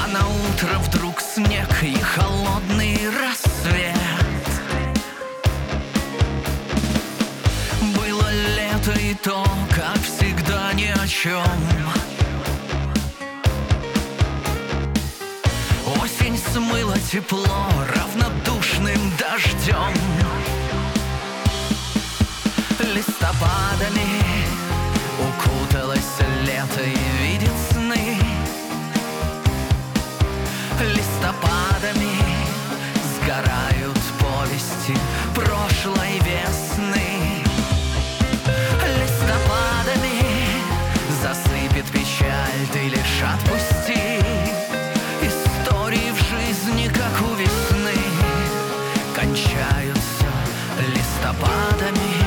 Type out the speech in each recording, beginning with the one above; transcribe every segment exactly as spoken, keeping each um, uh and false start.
на утро вдруг снег и холодный рассвет. Было лето и то, как всегда, ни о чем. Осень смыла тепло равнодушным дождем. Листопадами укуталось лето и видит сны. Листопадами сгорают повести прошлой весны. Листопадами засыпет печаль, ты лишь отпусти. Истории в жизни, как у весны, кончаются листопадами.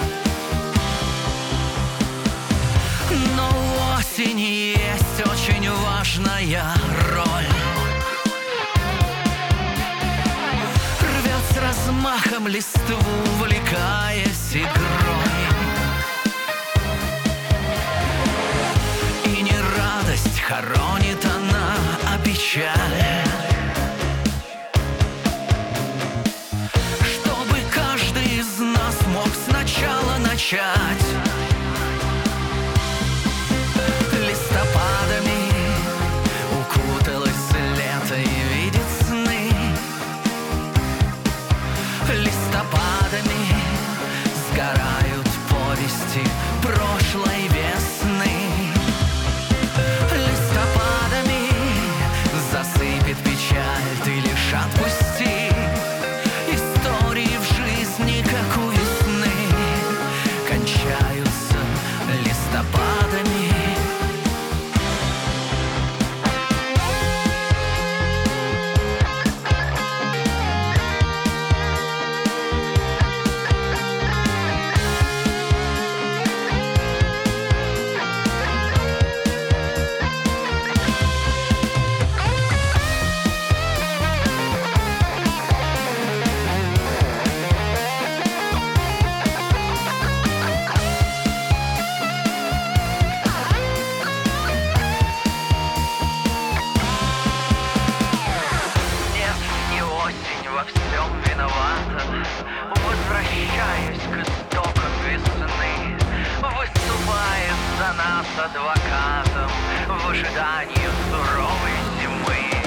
Но у осени есть очень важная роль. Рвет с размахом листву, увлекаясь игрой. И не радость хоронит она, а печаль. Чтобы каждый из нас мог сначала начать. Листопадами укуталось лето и видит сны. Листопадами сгорают повести прошлой весны. Листопадами засыпет печаль, ты лишь отпусти. Истории в жизни, как у весны, кончаются листопадами. Во всем виновата, возвращаясь к истокам весны, выступает за нас адвокатом в ожидании суровой зимы.